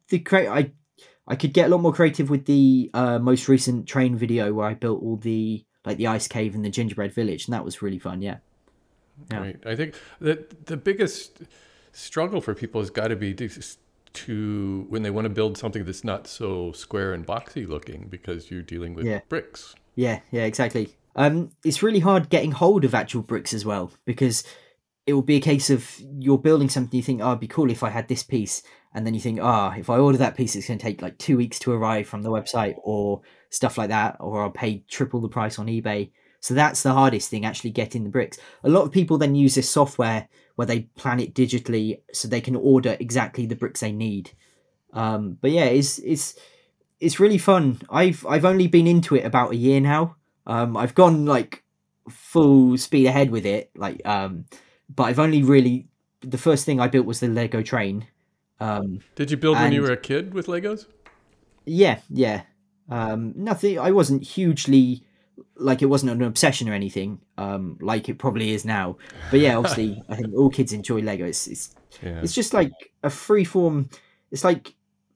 I could get a lot more creative with the most recent train video where I built all the ice cave and the gingerbread village, and that was really fun. Yeah. Right. I think that the biggest struggle for people has got to be to when they want to build something that's not so square and boxy looking because you're dealing with bricks. Yeah, exactly. It's really hard getting hold of actual bricks as well, because it will be a case of you're building something, you think, it'd be cool if I had this piece, and then you think, if I order that piece, it's going to take like 2 weeks to arrive from the website or stuff like that, or I'll pay triple the price on eBay. So that's the hardest thing, actually getting the bricks. A lot of people then use this software where they plan it digitally so they can order exactly the bricks they need. But yeah, it's really fun. I've only been into it about a year now. I've gone like full speed ahead with it, but I've only really, the first thing I built was the Lego train. Did you build when you were a kid with Legos? Yeah. Nothing. I wasn't hugely, like, it wasn't an obsession or anything, like it probably is now. But yeah, obviously, I think all kids enjoy Lego. It's just like a free form. It's like,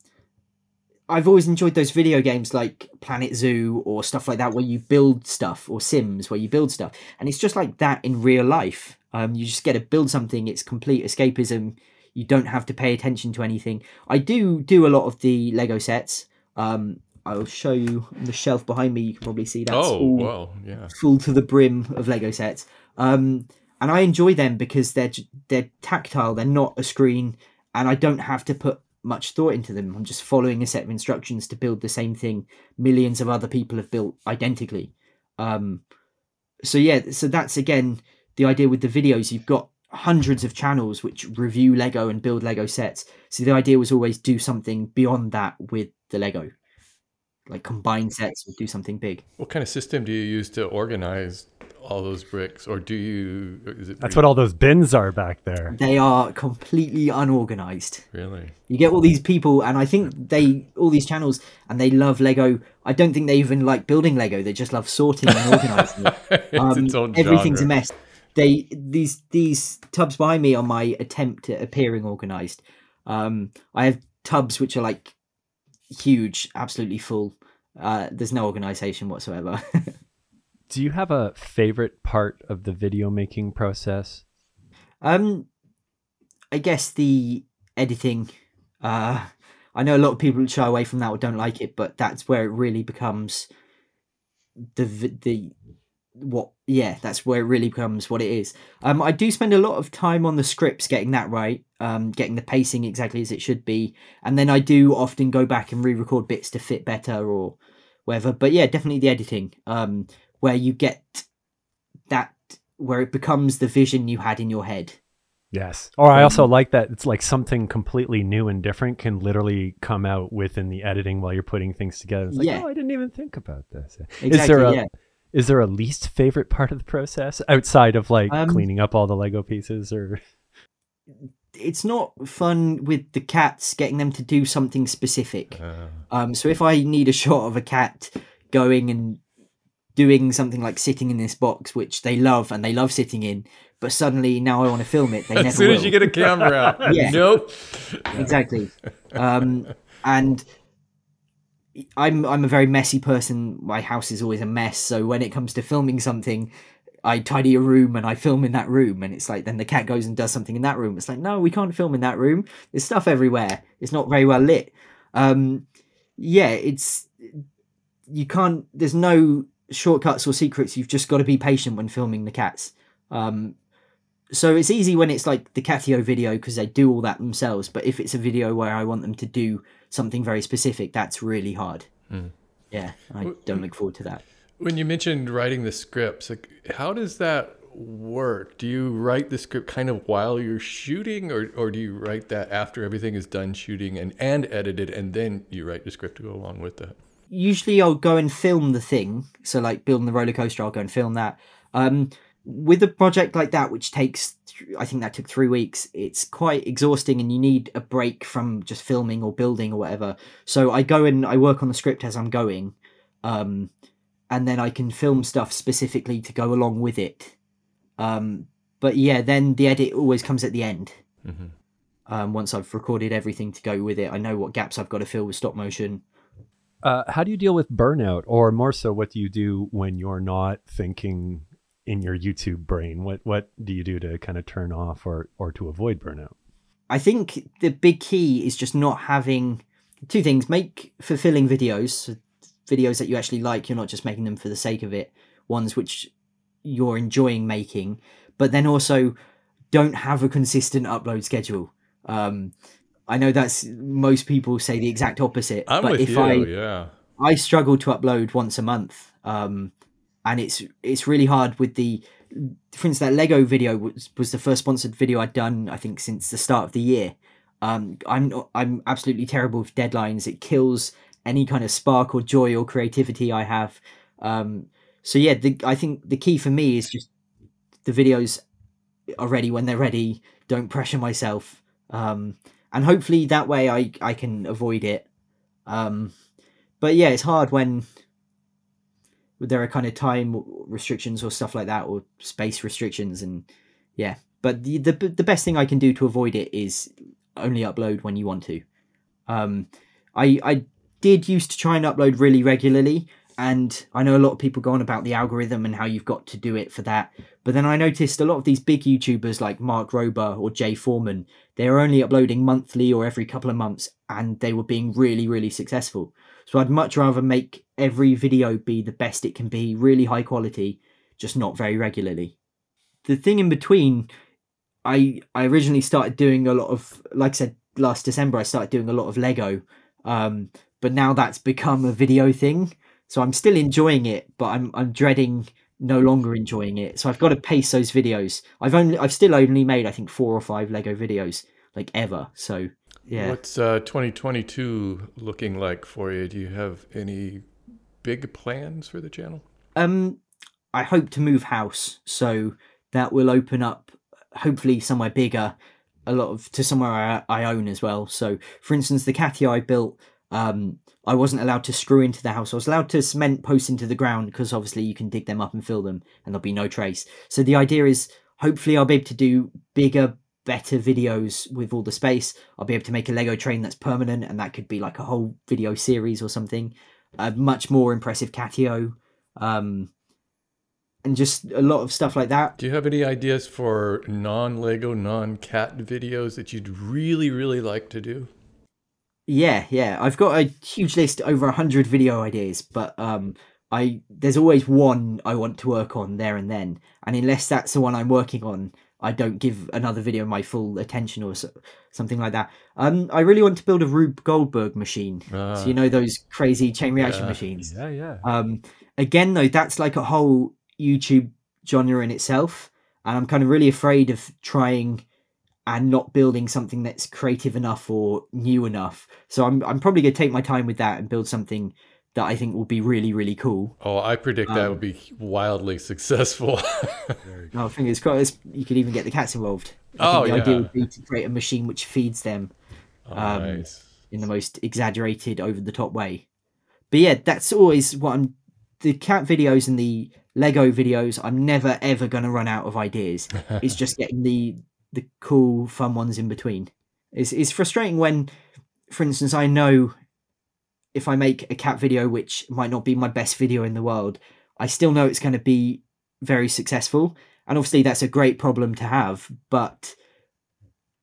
I've always enjoyed those video games like Planet Zoo or stuff like that where you build stuff, or Sims where you build stuff. And it's just like that in real life. You just get to build something. It's complete escapism. You don't have to pay attention to anything. I do a lot of the Lego sets. I'll show you on the shelf behind me. You can probably see that's full to the brim of Lego sets. And I enjoy them because they're tactile. They're not a screen, and I don't have to put much thought into them. I'm just following a set of instructions to build the same thing millions of other people have built identically. So that's again the idea with the videos. You've got hundreds of channels which review Lego and build Lego sets. So the idea was always do something beyond that with the Lego, like combine sets or do something big. What kind of system do you use to organize all those bricks, or do you? That's what all those bins are back there. They are completely unorganized. Really? You get all these people, and I think all these channels, and they love Lego. I don't think they even like building Lego. They just love sorting and organizing it. Everything's a mess. These tubs behind me are my attempt at appearing organized. I have tubs which are like huge, absolutely full. There's no organization whatsoever. Do you have a favorite part of the video making process? I guess the editing. I know a lot of people shy away from that or don't like it, but that's where it really becomes that's where it really becomes what it is. I do spend a lot of time on the scripts, getting that right, getting the pacing exactly as it should be, and then I do often go back and re-record bits to fit better or whatever. But yeah, definitely the editing, where you get that, where it becomes the vision you had in your head. Yes. Or I also like that it's like something completely new and different can literally come out within the editing while you're putting things together. It's like, I didn't even think about this. Exactly, Is there a least favorite part of the process outside of like cleaning up all the Lego pieces? Or it's not fun with the cats, getting them to do something specific. So if I need a shot of a cat going and doing something like sitting in this box, which they love and they love sitting in, but suddenly now I want to film it, they never will. As soon as you get a camera out. Nope. Exactly. And I'm a very messy person. My house is always a mess. So when it comes to filming something, I tidy a room and I film in that room. And it's like, then the cat goes and does something in that room. It's like, no, we can't film in that room. There's stuff everywhere. It's not very well lit. Yeah, it's you can't. There's no shortcuts or secrets. You've just got to be patient when filming the cats. So it's easy when it's like the Catio video because they do all that themselves. But if it's a video where I want them to do something very specific, that's really hard. Yeah, I don't look forward to that. When you mentioned writing the scripts, like, how does that work? Do you write the script kind of while you're shooting, or do you write that after everything is done shooting and edited, and then you write the script to go along with that? Usually I'll go and film the thing. So like building the roller coaster, I'll go and film that. With a project like that, which takes, I think that took 3 weeks, it's quite exhausting and you need a break from just filming or building or whatever. So I go and I work on the script as I'm going. And then I can film stuff specifically to go along with it. But yeah, then the edit always comes at the end. Once I've recorded everything to go with it, I know what gaps I've got to fill with stop motion. How do you deal with burnout, or more so, what do you do when you're not thinking in your YouTube brain? What do you do to kind of turn off or to avoid burnout? I think the big key is just not having two things. Make fulfilling videos that you actually like. You're not just making them for the sake of it. Ones which you're enjoying making, but then also don't have a consistent upload schedule. I know that's most people say the exact opposite. I'm but with if you, I struggle to upload once a month, and it's really hard with for instance, that Lego video was the first sponsored video I'd done, I think, since the start of the year. I'm absolutely terrible with deadlines. It kills any kind of spark or joy or creativity I have. So yeah, I think the key for me is just the videos are ready when they're ready. Don't pressure myself. And hopefully that way I can avoid it. But yeah, it's hard when there are kind of time restrictions or stuff like that, or space restrictions, and yeah. But the best thing I can do to avoid it is only upload when you want to. I did used to try and upload really regularly, and I know a lot of people go on about the algorithm and how you've got to do it for that. But then I noticed a lot of these big YouTubers like Mark Rober or Jay Foreman, they were only uploading monthly or every couple of months, and they were being really, really successful. So I'd much rather make every video be the best it can be, really high quality, just not very regularly. The thing in between, I originally started doing a lot of, like I said, last December, I started doing a lot of Lego. But now that's become a video thing. So I'm still enjoying it, but I'm dreading no longer enjoying it. So I've got to pace those videos. I've still only made, I think, 4 or 5 Lego videos, like, ever. So yeah. What's 2022 looking like for you? Do you have any big plans for the channel? I hope to move house, so that will open up hopefully somewhere bigger, to somewhere I own as well. So for instance, the Catio I built, I wasn't allowed to screw into the house. I was allowed to cement posts into the ground because obviously you can dig them up and fill them and there'll be no trace. So the idea is hopefully I'll be able to do bigger, better videos with all the space. I'll be able to make a Lego train that's permanent, and that could be like a whole video series or something. A much more impressive Catio, and just a lot of stuff like that. Do you have any ideas for non-Lego, non-cat videos that you'd really, really like to do? Yeah. I've got a huge list, over 100 video ideas, but there's always one I want to work on there and then. And unless that's the one I'm working on, I don't give another video my full attention or something like that. I really want to build a Rube Goldberg machine. So you know those crazy chain reaction machines? Yeah. Again, though, that's like a whole YouTube genre in itself. And I'm kind of really afraid of trying and not building something that's creative enough or new enough. So I'm probably going to take my time with that and build something that I think will be really, really cool. Oh, I predict that would be wildly successful. I think it's quite, you could even get the cats involved. I think the idea would be to create a machine which feeds them nice. In the most exaggerated, over-the-top way. But yeah, that's always the cat videos and the Lego videos, I'm never, ever going to run out of ideas. It's just getting the cool, fun ones in between. It's frustrating when, for instance, I know if I make a cat video, which might not be my best video in the world, I still know it's going to be very successful. And obviously that's a great problem to have, but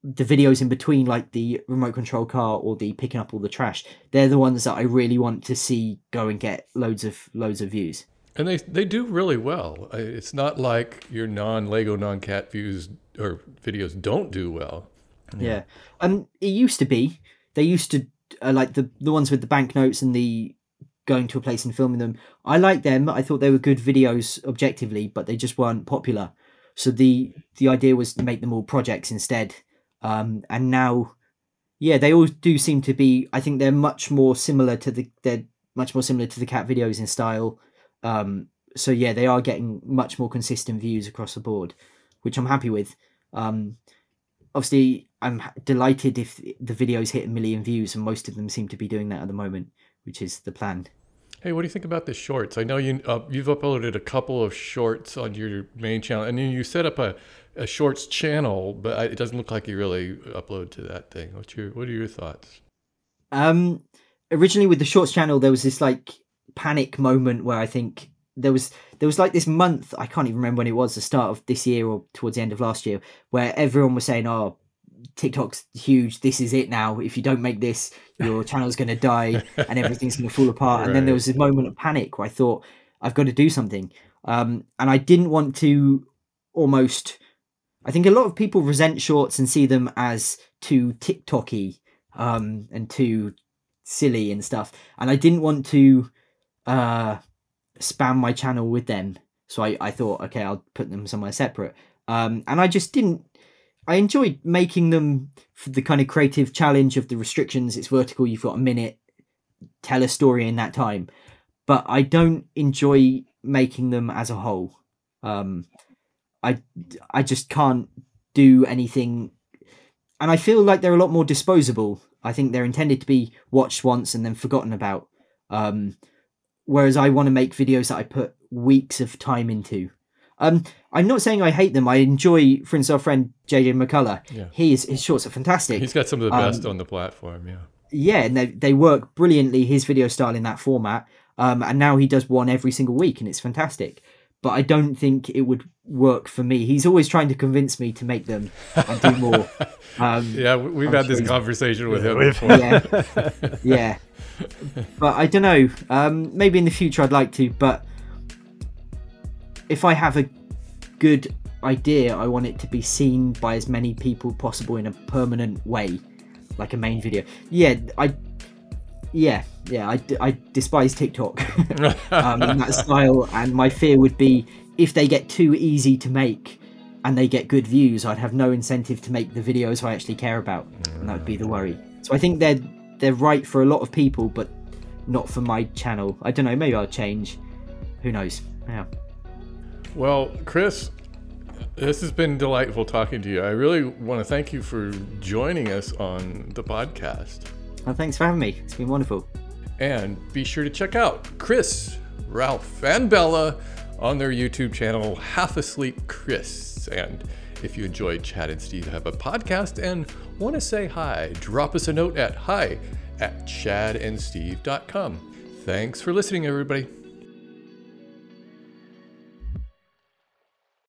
the videos in between, like the remote control car or the picking up all the trash, they're the ones that I really want to see go and get loads of views. And they do really well. It's not like your non-Lego, non-cat views or videos don't do well. Yeah. It used to be, they used to, like the ones with the banknotes and the going to a place and filming them. I liked them. I thought they were good videos objectively, but they just weren't popular. So the idea was to make them all projects instead. And now, yeah, they all do seem to be, I think they're much more similar to the cat videos in style. So yeah, they are getting much more consistent views across the board, which I'm happy with. Obviously, I'm delighted if the videos hit 1 million views, and most of them seem to be doing that at the moment, which is the plan. Hey, what do you think about the shorts? I know you've uploaded a couple of shorts on your main channel, and you set up a shorts channel, but it doesn't look like you really upload to that thing. What are your thoughts? Originally with the shorts channel, there was this like panic moment where I think there was like this month, I can't even remember when it was, the start of this year or towards the end of last year, where everyone was saying, oh, TikTok's huge, this is it now, if you don't make this, your channel's going to die and everything's going to fall apart. Right. And then there was this moment of panic where I thought, I've got to do something. And I didn't want to I think a lot of people resent shorts and see them as too TikTok-y and too silly and stuff. And I didn't want to spam my channel with them. So I thought, okay, I'll put them somewhere separate. And I just didn't. I enjoyed making them for the kind of creative challenge of the restrictions. It's vertical, you've got a minute, tell a story in that time. But I don't enjoy making them as a whole. I just can't do anything. And I feel like they're a lot more disposable. I think they're intended to be watched once and then forgotten about. Whereas I want to make videos that I put weeks of time into. I'm not saying I hate them. I enjoy, for instance, our friend JJ McCullough. Yeah. His shorts are fantastic. He's got some of the best on the platform, yeah. Yeah, and they work brilliantly, his video style in that format. And now he does one every single week, and it's fantastic. But I don't think it would work for me. He's always trying to convince me to make them and do more. Yeah, we've had this conversation with him before. Yeah. But I don't know. Maybe in the future I'd like to, but if I have a good idea, I want it to be seen by as many people possible in a permanent way, like a main video. I despise TikTok in that style, and my fear would be if they get too easy to make and they get good views, I'd have no incentive to make the videos I actually care about, and that would be the worry. So I think they're right for a lot of people, but not for my channel. I don't know, maybe I'll change. Who knows? Yeah. Well, Chris, this has been delightful talking to you. I really want to thank you for joining us on the podcast. Well, thanks for having me. It's been wonderful. And be sure to check out Chris, Ralph, and Bella on their YouTube channel, Half Asleep Chris. And if you enjoyed Chad and Steve Have a Podcast and want to say hi, drop us a note at hi@chadandsteve.com. Thanks for listening, everybody.